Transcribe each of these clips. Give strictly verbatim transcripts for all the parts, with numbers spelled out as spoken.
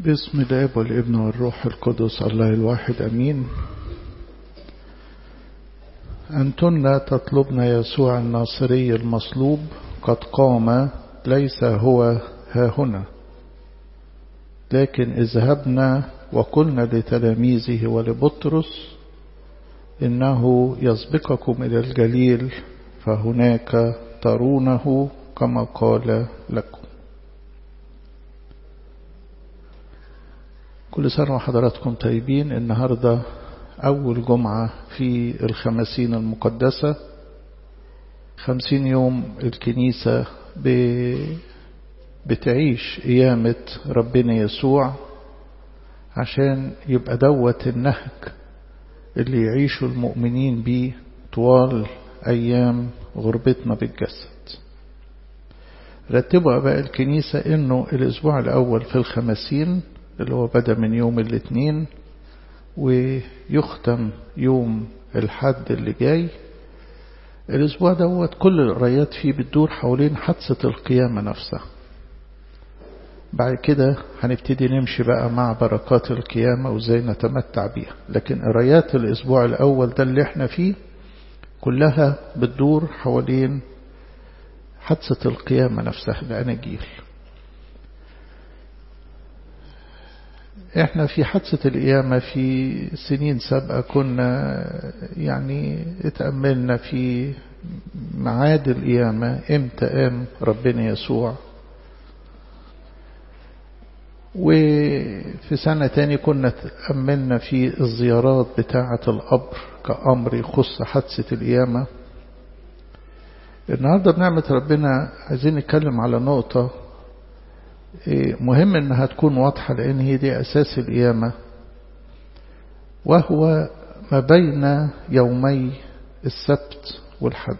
باسم الآب والابن والروح القدس الله الواحد أمين. أنتن تطلبن يسوع الناصري المصلوب، قد قام ليس هو ها هنا، لكن اذهبنا وقلنا لتلاميذه ولبطرس إنه يسبقكم إلى الجليل فهناك ترونه كما قال لكم. كل سنة وحضراتكم طيبين. النهاردة أول جمعة في الخمسين المقدسة، خمسين يوم الكنيسة بتعيش قيامة ربنا يسوع عشان يبقى دوت النهج اللي يعيشوا المؤمنين بيه طوال أيام غربتنا بالجسد. رتبوا أباء الكنيسة إنه الأسبوع الأول في الخمسين اللي هو بدأ من يوم الاثنين ويختم يوم الحد اللي جاي. الأسبوع دوت كل القرايات فيه بتدور حوالين حادثة القيامة نفسها. بعد كده هنبتدي نمشي بقى مع بركات القيامة وازاي نتمتع بيها، لكن قرايات الأسبوع الأول ده اللي احنا فيه كلها بتدور حوالين حادثة القيامة نفسها، الأناجيل. احنا في حادثة القيامة في سنين سابقة كنا يعني اتأملنا في معاد القيامة، امتى قام ربنا يسوع. وفي سنة تاني كنا تأملنا في الزيارات بتاعة القبر كأمر يخص حادثة القيامة. النهاردة بنعمة ربنا عايزين نتكلم على نقطة مهم انها تكون واضحة، لان هي دي اساس القيامة، وهو ما بين يومي السبت والحد.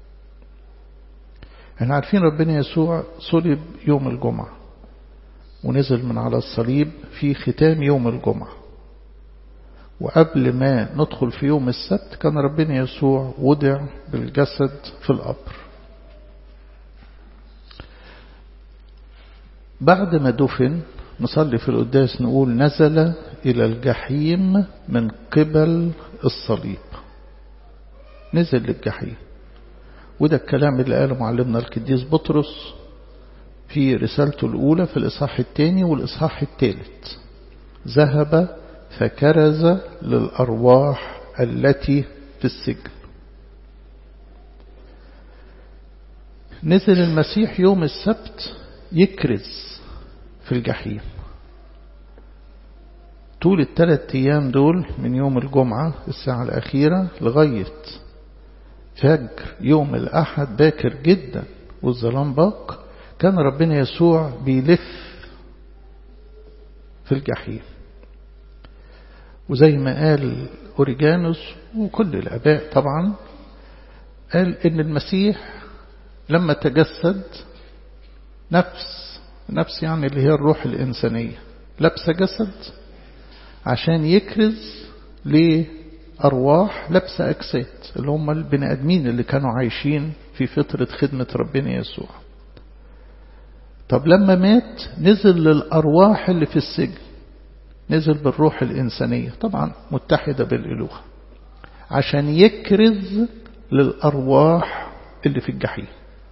احنا عارفين ربنا يسوع صلب يوم الجمعة ونزل من على الصليب في ختام يوم الجمعة، وقبل ما ندخل في يوم السبت كان ربنا يسوع وضع بالجسد في القبر. بعد ما دفن نصلي في القداس نقول نزل إلى الجحيم من قبل الصليب، نزل للجحيم. وده الكلام اللي قاله معلمنا القديس بطرس في رسالته الأولى في الإصحاح الثاني والإصحاح الثالث. ذهب فكرز للأرواح التي في السجن. نزل المسيح يوم السبت يكرز في الجحيم. طول الثلاث أيام دول من يوم الجمعة الساعة الأخيرة لغاية فجر يوم الأحد باكر جدا والظلام باق، كان ربنا يسوع بيلف في الجحيم. وزي ما قال أوريجانوس وكل الآباء طبعا، قال إن المسيح لما تجسد نفس نفس يعني اللي هي الروح الإنسانية لبس جسد عشان يكرز لأرواح لبس أجساد، اللي هم البني آدمين اللي كانوا عايشين في فترة خدمة ربنا يسوع. طب لما مات نزل للأرواح اللي في السجن، نزل بالروح الإنسانية طبعا متحدة بالإلوهة عشان يكرز للأرواح اللي في الجحيم.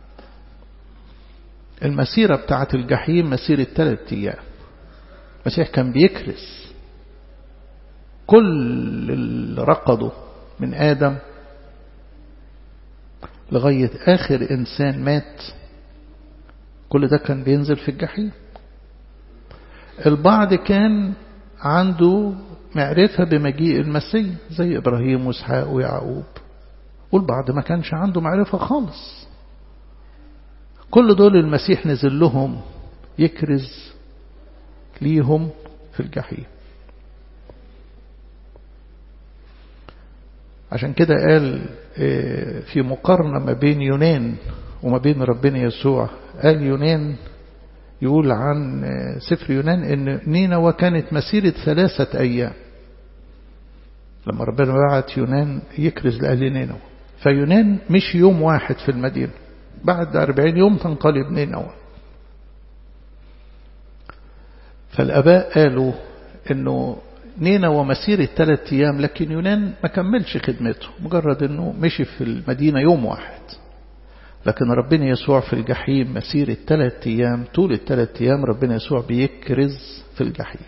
المسيرة بتاعة الجحيم مسيرة ثلاثة أيام. المسيح كان بيكرز كل اللي رقده من آدم لغاية آخر إنسان مات، كل ده كان بينزل في الجحيم. البعض كان عنده معرفة بمجيء المسيح زي إبراهيم وإسحاق ويعقوب، والبعض ما كانش عنده معرفة خالص. كل دول المسيح نزل لهم يكرز ليهم في الجحيم. عشان كده قال في مقارنة ما بين يونان وما بين ربنا يسوع، قال يونان يقول عن سفر يونان ان نينوى كانت مسيرة ثلاثة ايام لما ربنا بعت يونان يكرز لأهل نينوى. فيونان مش يوم واحد في المدينة، بعد أربعين يوم تنقلب نينوى. فالآباء قالوا إنه نينوى مسيرة ثلاث أيام، لكن يونان ما كملش خدمته، مجرد إنه مشي في المدينة يوم واحد. لكن ربنا يسوع في الجحيم مسيرة ثلاث أيام، طول الثلاث أيام ربنا يسوع بيكرز في الجحيم.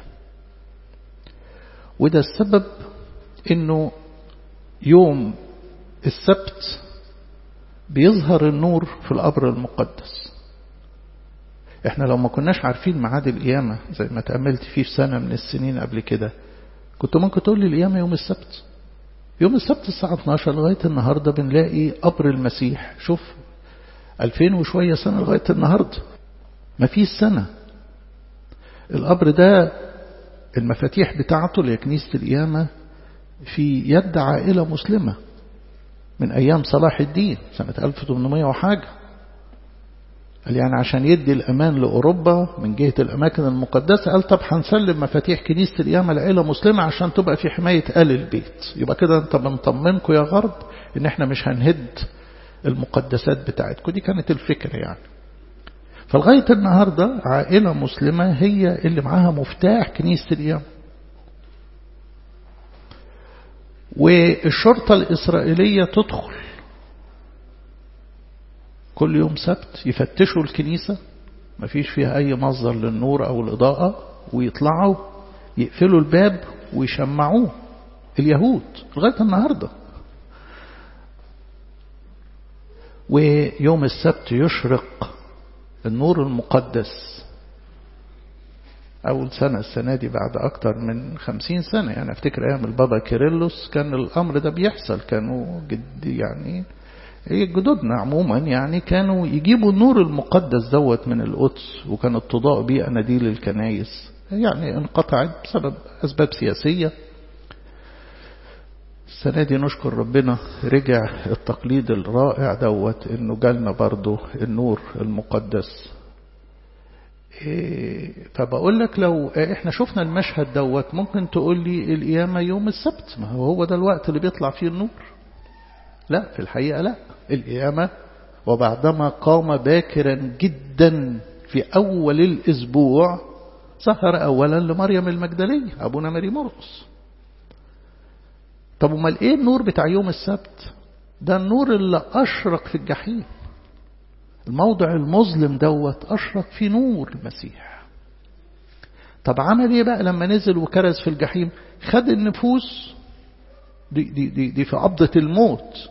وده السبب إنه يوم السبت بيظهر النور في القبر المقدس. احنا لو ما كناش عارفين ميعاد القيامة زي ما تأملت فيه في سنة من السنين قبل كده، كنت ممكن تقول لي القيامة يوم السبت. يوم السبت الساعة اتناشر لغاية النهاردة بنلاقي قبر المسيح. شوف ألفين وشوية سنة لغاية النهاردة ما فيش سنة. القبر ده المفاتيح بتاعته لكنيسة القيامة في يد عائلة مسلمة من أيام صلاح الدين سنة ألف وثمانمائة وحاجة. قال يعني عشان يدي الأمان لأوروبا من جهة الأماكن المقدسة، قال طب هنسلم مفاتيح كنيسة القيامة لعائلة مسلمة عشان تبقى في حماية آل البيت. يبقى كده انت بنطمنكم يا غرب ان احنا مش هنهد المقدسات بتاعتكم. دي كانت الفكرة يعني. فلغاية النهاردة عائلة مسلمة هي اللي معاها مفتاح كنيسة القيامة. والشرطة الإسرائيلية تدخل كل يوم سبت يفتشوا الكنيسة ما فيش فيها أي مصدر للنور أو الإضاءة، ويطلعوا يقفلوا الباب ويشمعوه اليهود لغاية النهاردة. ويوم السبت يشرق النور المقدس. أول سنة السنة دي بعد أكتر من خمسين سنة يعني، أفتكر أيام البابا كيرلس كان الأمر ده بيحصل. كانوا جد يعني جدودنا عموما يعني كانوا يجيبوا النور المقدس دوت من القدس، وكانت تضاء بيه أناديل الكنايس. يعني انقطعت بسبب أسباب سياسية. السنة دي نشكر ربنا رجع التقليد الرائع دوت إنه جالنا برضو النور المقدس. إيه فبقول لك لو احنا شفنا المشهد دوت ممكن تقول لي القيامة يوم السبت، ما هو هو ده الوقت اللي بيطلع فيه النور. لا، في الحقيقة لا. القيامة وبعدما قام باكرا جدا في أول الأسبوع ظهر أولا لمريم المجدلية أبونا ماري مرقس. طب امال ايه النور بتاع يوم السبت؟ ده النور اللي أشرق في الجحيم. الموضع المظلم دوت أشرق في نور المسيح. طب عمل ايه بقى لما نزل وكرز في الجحيم؟ خد النفوس دي, دي, دي, دي في قبضة الموت،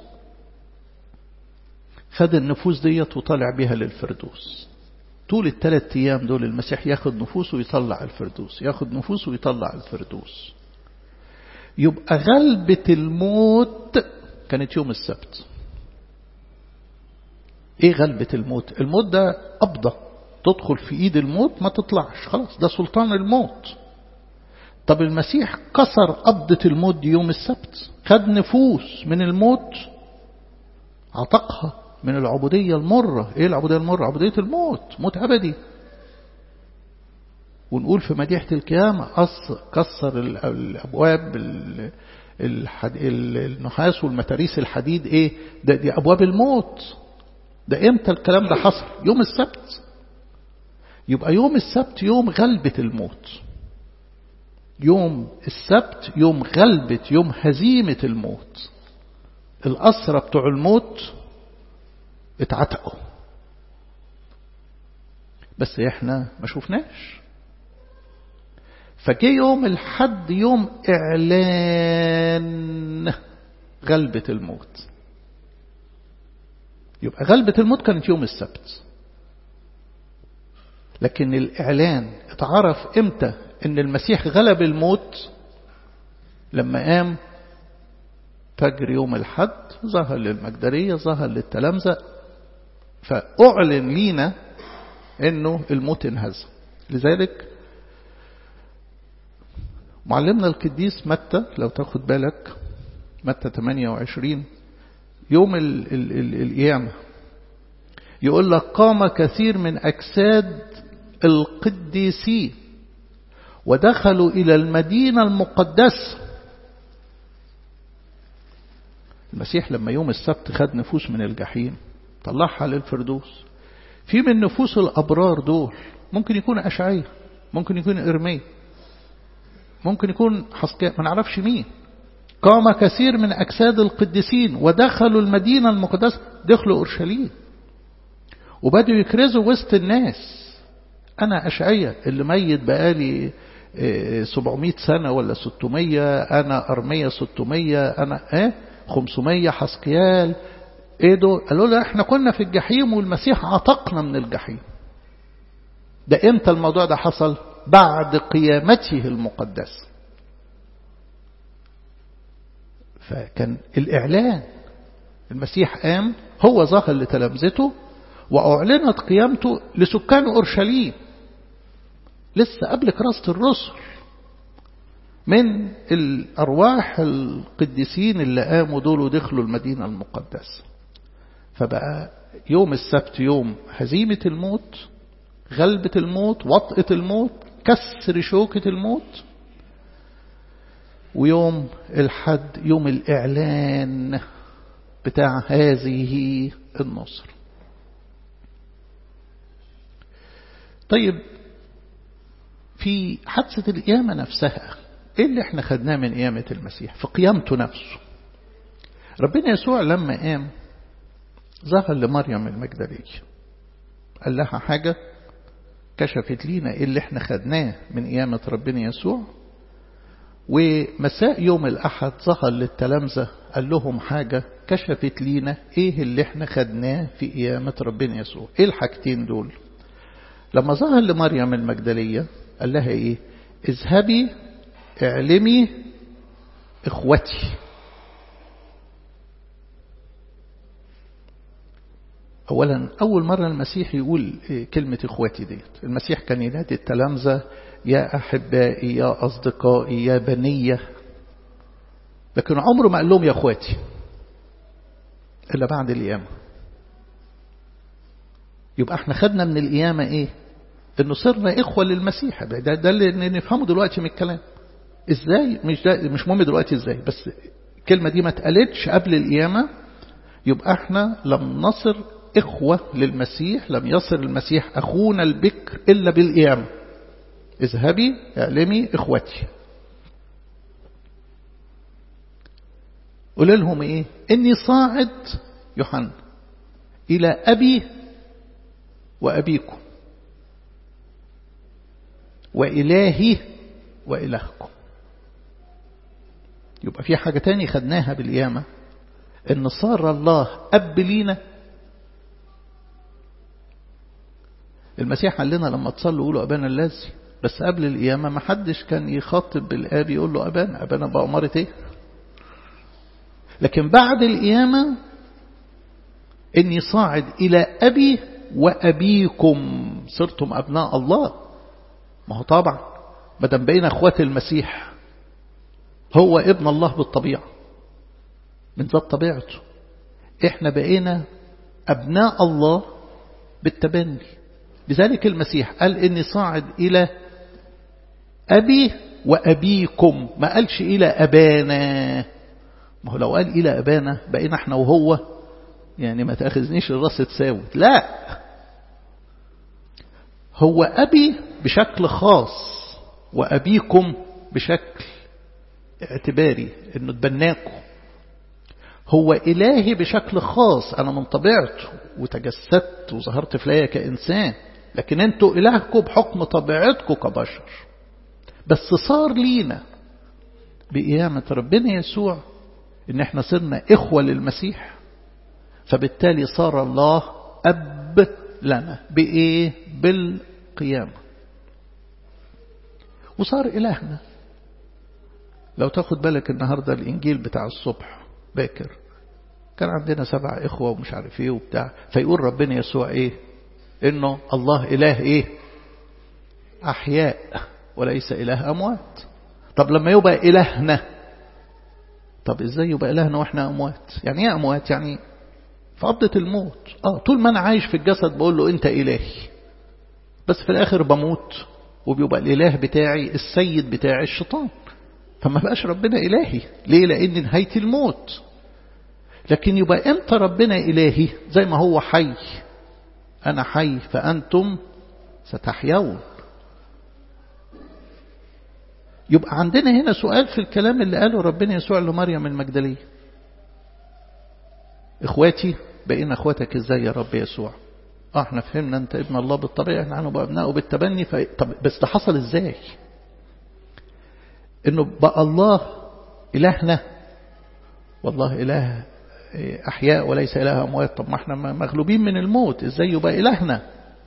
خد النفوس ديت وطلع بيها للفردوس. طول الثلاث ايام دول المسيح ياخد نفوس ويطلع الفردوس، ياخد نفوس ويطلع الفردوس. يبقى غلبة الموت كانت يوم السبت. ايه غلبة الموت؟ الموت ده قبضة تدخل في ايد الموت ما تطلعش، خلاص ده سلطان الموت. طب المسيح كسر قبضة الموت دي يوم السبت، خد نفوس من الموت عتقها من العبودية المرة. ايه العبودية المرة؟ عبودية الموت، موت أبدي. ونقول في مديحة القيامة كسر الأبواب النحاس والمتاريس الحديد. ايه ده؟ دي أبواب الموت. ده امتى الكلام ده حصل؟ يوم السبت. يبقى يوم السبت يوم غلبة الموت، يوم السبت يوم غلبة، يوم هزيمة الموت. الأسرى بتوع الموت اتعتقوا، بس احنا ما شوفناش. فجي يوم الحد يوم إعلان غلبة الموت. يبقى غلبة الموت كانت يوم السبت، لكن الإعلان اتعرف امتى ان المسيح غلب الموت؟ لما قام فجر يوم الحد، ظهر للمجدلية، ظهر للتلامذة، فأعلن لينا انه الموت انهزم. لذلك معلمنا القديس متى لو تاخد بالك متى ثمانية وعشرين يوم ال ال ال القيامة يقول لك قام كثير من أجساد القديسين ودخلوا إلى المدينة المقدسة. المسيح لما يوم السبت خد نفوس من الجحيم طلعها للفردوس. في من نفوس الأبرار دول ممكن يكون أشعية ممكن يكون إرميا، ممكن يكون حسقيال، ما نعرفش مين. قام كثير من أجساد القديسين ودخلوا المدينة المقدسة، دخلوا أورشليم وبدأوا يكرزوا وسط الناس. أنا أشعيا اللي ميت بقالي سبعمائة سنة ولا ستمائة، أنا أرميا ستمائة، أنا إيه خمسمائة، حسقيال إيه دول؟ قالوا له إحنا كنا في الجحيم والمسيح عتقنا من الجحيم. ده إمتى الموضوع ده حصل؟ بعد قيامته المقدسة. فكان الإعلان المسيح قام، هو ظهر لتلامذته وأعلنت قيامته لسكان أورشليم لسه قبل كراسة الرسل من الأرواح القديسين اللي قاموا دول ودخلوا المدينة المقدسة. فبقى يوم السبت يوم هزيمة الموت، غلبة الموت، وطئة الموت، كسر شوكة الموت. ويوم الحد يوم الإعلان بتاع هذه النصر. طيب في حادثة القيامة نفسها ايه اللي احنا خدناه من قيامة المسيح في قيامته نفسه؟ ربنا يسوع لما قام ظهر لمريم المجدلية، قال لها حاجة كشفت لينا ايه اللي احنا خدناه من قيامة ربنا يسوع. ومساء يوم الأحد ظهر للتلامذة قال لهم حاجة كشفت لينا ايه اللي احنا خدناه في قيامة ربنا يسوع. ايه الحاجتين دول؟ لما ظهر لمريم المجدلية قال لها ايه؟ اذهبي اعلمي اخوتي. اولا اول مرة المسيح يقول كلمة اخوتي ديت. المسيح كان ينادي التلامذة يا احبائي يا اصدقائي يا بنية، لكن عمره ما قال لهم يا اخواتي الا بعد القيامة. يبقى احنا خدنا من القيامة ايه؟ انه صرنا اخوة للمسيح. ده, ده اللي نفهمه دلوقتي من الكلام. ازاي؟ مش ده مش مهم دلوقتي ازاي، بس الكلمة دي ما اتقالتش قبل القيامة. يبقى احنا لم نصر اخوة للمسيح، لم يصر المسيح اخونا البكر الا بالقيامة. اذهبي اعلمي اخوتي. قول لهم ايه؟ اني صاعد يوحنا الى ابي وابيكم وإلهي وإلهكم. يبقى في حاجة تاني خدناها بالقيامة، ان صار الله أب لينا. المسيح قال لنا لما تصلوا قولوا أبانا الذي، بس قبل القيامة ما حدش كان يخاطب بالآب يقول له أبانا. أبانا بأمارة ايه؟ لكن بعد القيامة إني صاعد إلى أبي وأبيكم، صرتم أبناء الله. ما هو طبعا ما دام بقينا اخوات المسيح، هو ابن الله بالطبيعة من ذات طبيعته، احنا بقينا ابناء الله بالتبني. لذلك المسيح قال اني صاعد الى ابي وابيكم، ما قالش الى ابانا. ما هو لو قال الى ابانا بقينا احنا وهو، يعني ما تاخذنيش الراس تساوت. لا، هو أبي بشكل خاص وأبيكم بشكل اعتباري انه تبناكم. هو إلهي بشكل خاص، أنا من طبيعته وتجسدت وظهرت في ليا كإنسان، لكن أنتوا إلهكم بحكم طبيعتكم كبشر. بس صار لينا بقيامة ربنا يسوع إن احنا صرنا إخوة للمسيح، فبالتالي صار الله أب لنا. بإيه؟ بالقيامة. وصار إلهنا. لو تاخد بالك النهاردة الإنجيل بتاع الصبح باكر كان عندنا سبع إخوة ومش عارف إيه وبتاع، فيقول ربنا يسوع إيه؟ إنه الله إله إيه؟ أحياء وليس إله أموات. طب لما يبقى إلهنا، طب إزاي يبقى إلهنا وإحنا أموات؟ يعني إيه أموات؟ يعني في قبضة الموت. آه طول ما أنا عايش في الجسد بقول له أنت إلهي، بس في الآخر بموت وبيبقى الإله بتاعي السيد بتاعي الشيطان، فما بقاش ربنا إلهي. ليه؟ لأن نهاية الموت. لكن يبقى أنت ربنا إلهي زي ما هو حي، أنا حي فأنتم ستحيون. يبقى عندنا هنا سؤال في الكلام اللي قاله ربنا يسوع لمريم المجدلية. اخواتي بقينا اخواتك ازاي يا رب يسوع؟ اه احنا فهمنا انت ابن الله بالطبيعة، احنا بقى ابنائه بالتبني. ف... طب بس ده حصل ازاي؟ انه بقى الله الهنا، والله اله احياء وليس اله اموات. طب ما احنا مغلوبين من الموت، ازاي يبقى الهنا؟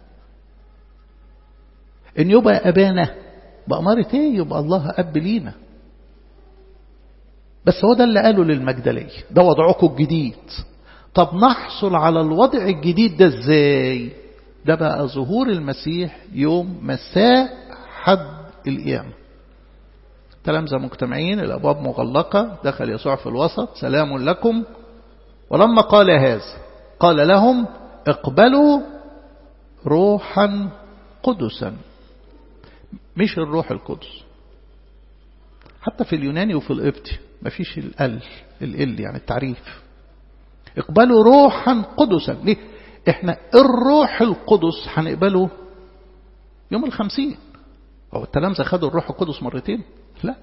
ان يبقى ابانا بأمارة ايه؟ يبقى الله اب لينا. بس هو ده اللي قاله للمجدلية، ده وضعكم الجديد. طب نحصل على الوضع الجديد ده ازاي؟ ده بقى ظهور المسيح يوم مساء حد القيامة. تلامذة مجتمعين، الأبواب مغلقة، دخل يسوع في الوسط، سلام لكم. ولما قال هذا قال لهم اقبلوا روحا قدسا. مش الروح القدس، حتى في اليوناني وفي القبطي مفيش ال ال يعني التعريف. اقبلوا روحا قدسا. ليه؟ احنا الروح القدس هنقبله يوم الخمسين. هو التلامذة خدوا الروح القدس مرتين؟ لا.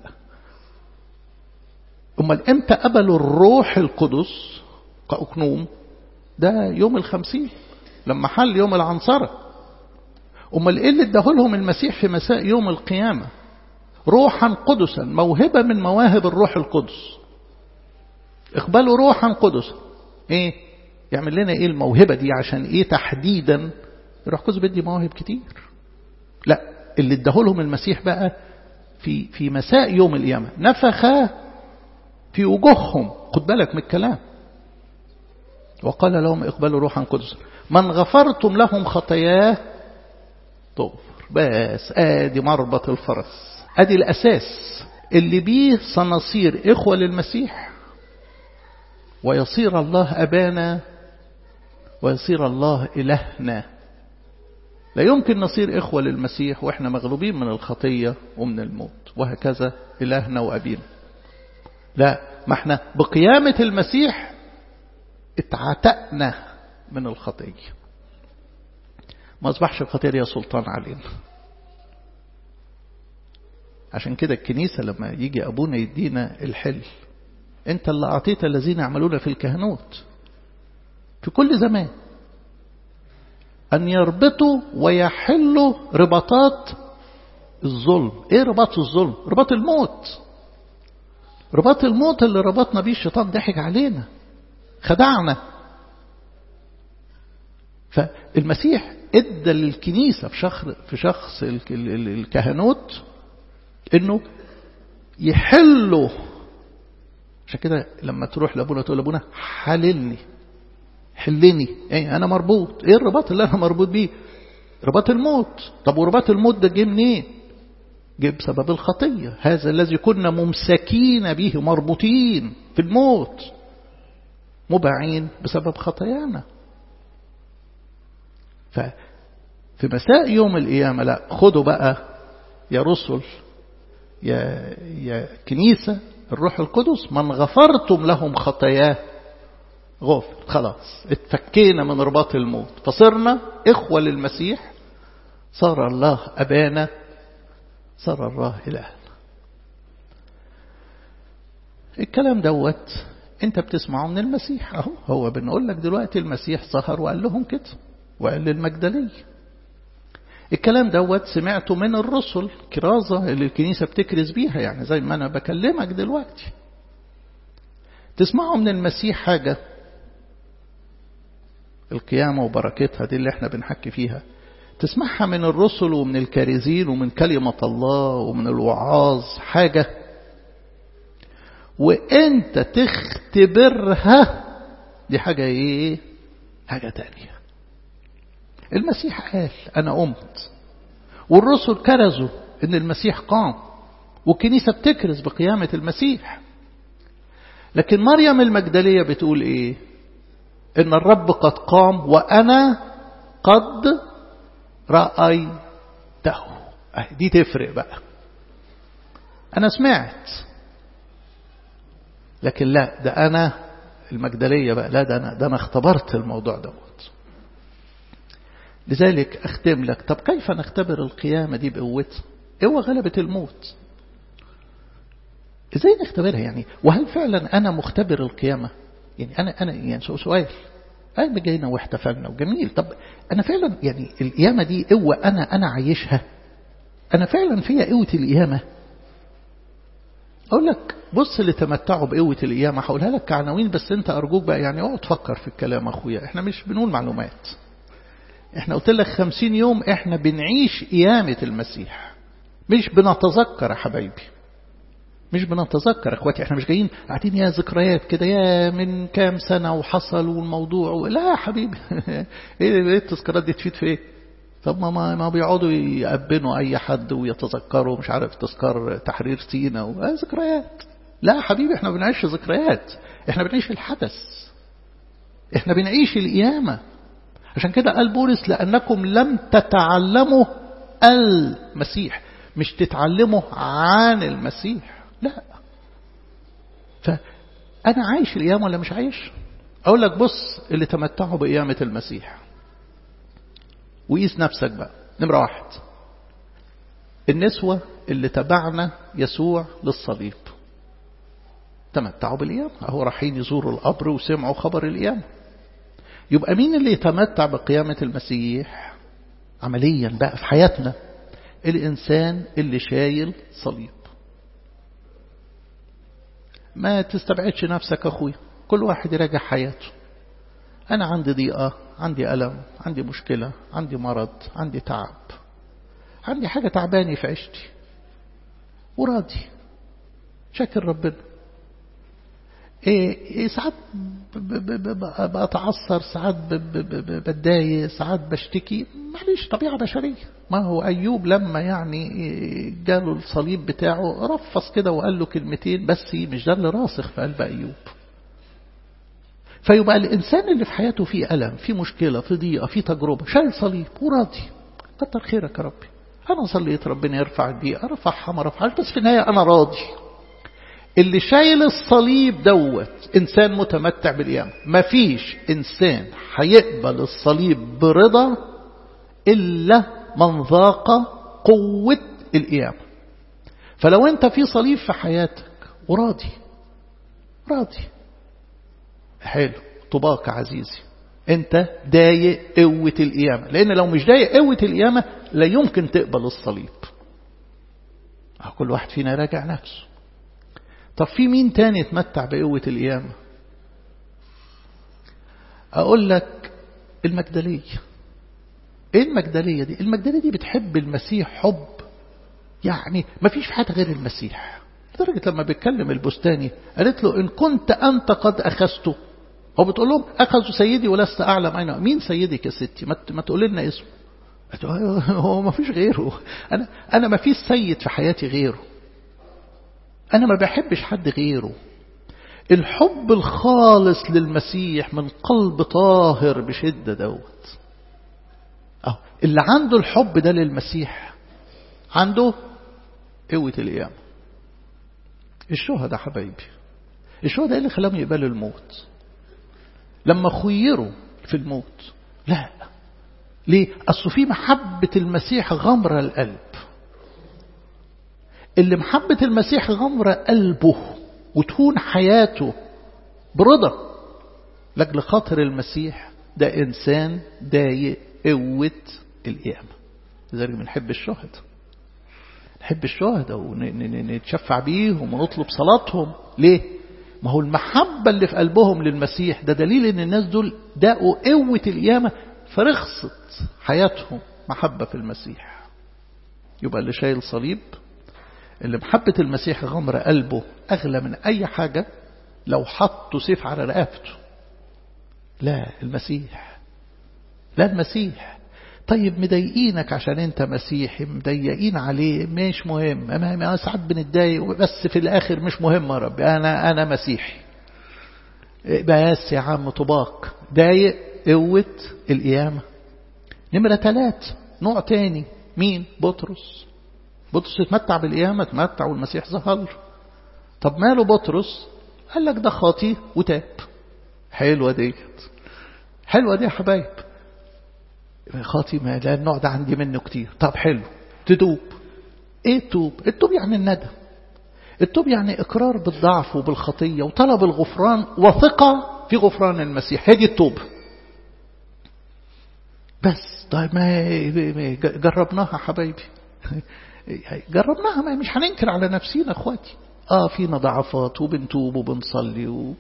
امال امتى قبلوا الروح القدس كأكنوم؟ ده يوم الخمسين لما حل يوم العنصرة. امال ايه اللي اداه لهم المسيح في مساء يوم القيامة؟ روحا قدسا، موهبة من مواهب الروح القدس. اقبلوا روحا قدسا. ايه يعمل لنا ايه الموهبة دي؟ عشان ايه تحديدا؟ الروح القدس بدي مواهب كتير. لا، اللي اداه لهم المسيح بقى في في مساء يوم القيامة نفخ في وجوههم. خد بالك من الكلام. وقال لهم اقبلوا روحا قدسا من غفرتم لهم خطاياه تغفر. بس ادي مربط الفرس، ادي الاساس اللي بيه سنصير اخوة للمسيح، ويصير الله ابانا، ويصير الله الهنا. لا يمكن نصير اخوة للمسيح واحنا مغلوبين من الخطية ومن الموت، وهكذا الهنا وابينا. لا، ما احنا بقيامة المسيح اتعتقنا من الخطية، ما اصبحش الخطية هي سلطان علينا. عشان كده الكنيسة لما يجي ابونا يدينا الحل، انت اللي اعطيت الذين يعملون في الكهنوت في كل زمان ان يربطوا ويحلوا رباطات الظلم. ايه رباط الظلم؟ رباط الموت. رباط الموت اللي ربطنا بيه الشيطان، ضحك علينا، خدعنا. فالمسيح ادى للكنيسة في شخص في شخص الكهنوت انه يحلوا. عشان كده لما تروح لابونا تقول لابونا حللني، حلني. يعني انا مربوط. ايه الرباط اللي انا مربوط بيه؟ رباط الموت. طب ورباط الموت ده جه منين؟ جه بسبب الخطية. هذا الذي كنا ممسكين به، مربوطين في الموت، مباعين بسبب خطايانا. ففي مساء يوم القيامة لا، خدوا بقى يا رسل يا يا كنيسة الروح القدس، من غفرتم لهم خطاياه غفر. خلاص اتفكينا من رباط الموت، فصرنا إخوة للمسيح، صار الله أبانا، صار الله إلهنا. الكلام دوت انت بتسمعه من المسيح اهو. هو بنقول لك دلوقتي المسيح ظهر وقال لهم كده، وقال للمجدلية. الكلام دوت سمعته من الرسل، كرازة اللي الكنيسة بتكرز بيها، يعني زي ما أنا بكلمك دلوقتي. تسمعوا من المسيح حاجة، القيامة وبركتها دي اللي احنا بنحكي فيها، تسمعها من الرسل ومن الكارزين ومن كلمة الله ومن الوعاظ حاجة، وانت تختبرها دي حاجة ايه؟ حاجة تانية. المسيح قال أنا قمت، والرسل كرزوا إن المسيح قام، والكنيسة بتكرز بقيامة المسيح. لكن مريم المجدلية بتقول إيه؟ إن الرب قد قام وأنا قد رأيته. دي تفرق بقى. أنا سمعت، لكن لا، ده أنا المجدلية بقى لا، ده أنا, ده أنا اختبرت الموضوع دوت. لذلك أختم لك، طب كيف نختبر القيامة دي بقوتها؟ هو غلبة الموت. ازاي نختبرها يعني؟ وهل فعلا انا مختبر القيامة؟ يعني انا انا يعني سؤال، انا جينا واحتفلنا وجميل، طب انا فعلا يعني القيامة دي قوة انا انا عايشها؟ انا فعلا فيها قوة القيامة؟ اقول لك بص اللي تمتعوا بقوة القيامة هقولها لك كعناوين، بس انت ارجوك بقى يعني اقعد تفكر في الكلام اخويا، احنا مش بنقول معلومات، احنا قلت لك خمسين يوم احنا بنعيش قيامة المسيح، مش بنتذكر يا حبايبي، مش بنتذكر اخواتي، احنا مش جايين قاعدين يا ذكريات كده يا من كام سنة وحصل والموضوع، لا يا حبيبي ايه التذكارات دي تفيد في ايه؟ طب ما ما بيقعدوا يقبنوا اي حد ويتذكروا مش عارف تذكار تحرير سينا وذكريات. لا يا حبيبي احنا بنعيش ذكريات، احنا بنعيش الحدث، احنا بنعيش القيامة. عشان كده قال بولس لأنكم لم تتعلموا المسيح، مش تتعلموا عن المسيح، لا. فأنا عايش القيامة ولا مش عايش؟ أقول لك بص اللي تمتعوا بقيامة المسيح وقيس نفسك بقى. نمرة واحد، النسوة اللي تبعنا يسوع للصليب تمتعوا بالقيامة، أهو رايحين يزوروا القبر وسمعوا خبر القيامة. يبقى مين اللي يتمتع بقيامة المسيح عمليا بقى في حياتنا؟ الإنسان اللي شايل صليب. ما تستبعدش نفسك أخوي، كل واحد يراجع حياته. أنا عندي ضيقة، عندي ألم، عندي مشكلة، عندي مرض، عندي تعب، عندي حاجة تعباني في عيشتي وراضي شاكر ربنا. إيه ساعات بتعصر، ساعات بتضايق، ساعات بشتكي، معلش طبيعة بشرية. ما هو أيوب لما يعني جاله الصليب بتاعه رفص كده وقال له كلمتين، بس مش ده اللي راسخ في قلب أيوب. فيبقى الإنسان اللي في حياته فيه ألم، فيه مشكلة، فيه ضيقة، فيه تجربة، شايل صليب وراضي، كتر خيرك يا ربي، أنا صليت ربنا يرفع الضيقة، رفعها ما رفعهاش، بس في النهاية أنا راضي. اللي شايل الصليب دوت إنسان متمتع بالقيامة. مفيش إنسان هيقبل الصليب برضا إلا من ذاق قوة القيامة. فلو أنت في صليب في حياتك وراضي راضي حلو، طباك عزيزي، أنت دايق قوة القيامة، لأن لو مش دايق قوة القيامة لا يمكن تقبل الصليب. كل واحد فينا راجع نفسه. طب في مين تاني يتمتع بقوة القيامة؟ أقول لك المجدلية. إيه المجدلية دي؟ المجدلية دي بتحب المسيح حب يعني ما فيش في حياتها غير المسيح، لدرجة لما بيتكلم البستاني قالت له إن كنت أنت قد أخذته، هو بتقول لهم أخذوا سيدي ولست أعلم أين. مين سيدك يا ستي؟ ما تقول لنا اسمه. هو ما فيش غيره، أنا أنا ما فيش سيد في حياتي غيره، أنا ما بحبش حد غيره. الحب الخالص للمسيح من قلب طاهر بشدة دوت. أه اللي عنده الحب ده للمسيح عنده قوة القيامة. الشهداء حبايبي، الشهداء اللي خلاهم يقبلوا الموت لما خيروا في الموت، لا ليه؟ أصل في محبة المسيح غمرة القلب. اللي محبة المسيح غمرة قلبه وتهون حياته برضا لأجل خاطر المسيح، ده إنسان دايق قوة القيامة. لذلك بنحب الشهداء، نحب الشهداء ونتشفع بيهم ونطلب صلاتهم. ليه؟ ما هو المحبة اللي في قلبهم للمسيح ده دليل ان الناس دول داقوا قوة القيامة، فرخصت حياتهم محبة في المسيح. يبقى اللي شايل صليب، اللي محبة المسيح غمر قلبه أغلى من أي حاجة، لو حطوا سيف على رقبته. لا المسيح، لا المسيح. طيب مضايقينك عشان انت مسيحي، مضايقين عليه، مش مهم، انا ساعات بنتضايق، بس في الاخر مش مهم يا رب، انا انا مسيحي بس يا عم. طباق ضايق قوة القيامة. نمرة ثلاث نوع تاني، مين؟ بطرس. بطرس اتمتع بالقيامة، اتمتع والمسيح ظهر له. طب ماله بطرس؟ قال لك ده خاطي وتاب. حلوة دي، حلوة دي يا حبايب. خاطي ما ده النوع ده عندي منه كتير. طب حلو، تتوب. ايه توب؟ التوب يعني الندم. التوب يعني إقرار بالضعف وبالخطية وطلب الغفران وثقة في غفران المسيح. هذه التوب. بس طيب ما جربناها حبايبي، جربناها، ما مش هننكر على نفسينا اخواتي. اه فينا ضعفات وبنتوب وبنصلي و...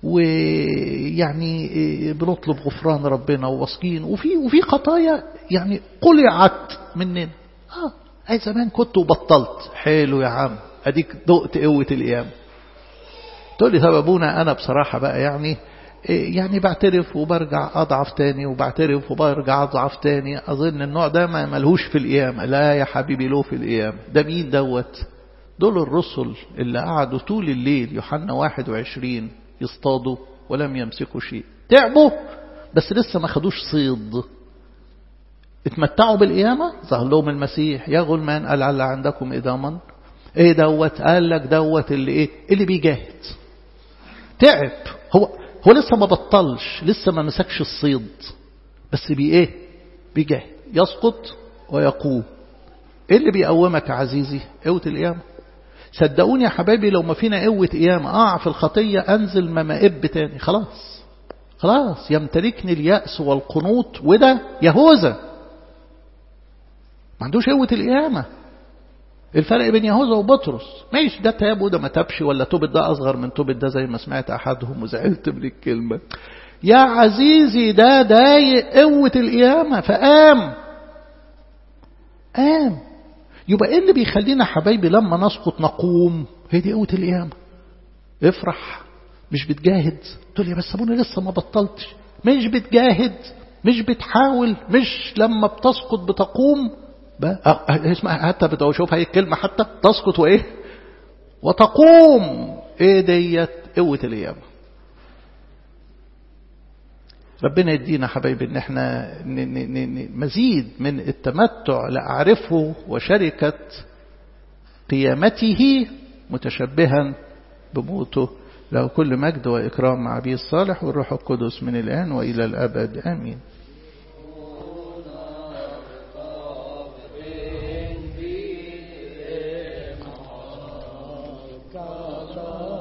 ويعني بنطلب غفران ربنا وواثقين، وفي وفي خطايا يعني قلعت مننا. اه اي زمان كنت وبطلت. حلو يا عم، اديك دقت قوة القيامة. تقول لي طب ابونا انا بصراحة بقى يعني يعني بعترف وبرجع أضعف تاني، وبعترف وبرجع أضعف تاني. أظن النوع ده ما ملهوش في القيامة. لا يا حبيبي، له في القيامة. ده مين دوت؟ دول الرسل اللي قعدوا طول الليل، يوحنا واحد وعشرين، يصطادوا ولم يمسكوا شيء. تعبوا بس لسه ما خدوش صيد. اتمتعوا بالقيامة، ظهر لهم المسيح. يا غلمان قال على عندكم إداما. ايه دوت؟ قال لك دوت اللي ايه؟ اللي بيجاهد. تعب، هو هو لسه ما بطلش، لسه ما مسكش الصيد، بس بي ايه؟ بيجاهد، يسقط ويقوم. ايه اللي بيقومك يا عزيزي؟ قوة القيامة. صدقوني يا حبايبي، لو ما فينا قوة قيامة اقع في الخطية، انزل ممائب تاني. خلاص خلاص يمتلكني اليأس والقنوط. وده يهوذا ما عندوش قوة القيامة. الفرق بين يهوذا وبطرس ماشي، ده تاب وده ما تابش، ولا توبت ده أصغر من توبت ده زي ما سمعت أحدهم وزعلت من الكلمة. يا عزيزي ده ضايق قوة القيامة فقام قام. يبقى إيه اللي بيخلينا حبايبي لما نسقط نقوم؟ هي دي قوة القيامة. افرح. مش بتجاهد. تقول لي بس ابونا لسه ما بطلتش. مش بتجاهد، مش بتحاول، مش لما بتسقط بتقوم. اسمع حتى بتشوف هاي الكلمة، حتى تسقط وايه وتقوم. ايه ديت؟ قوة القيامة. ربنا يدينا حبايبي ان احنا مزيد من التمتع لأعرفه وشركة قيامته متشبها بموته. له كل مجد وإكرام مع أبيه الصالح والروح القدس من الآن وإلى الأبد آمين.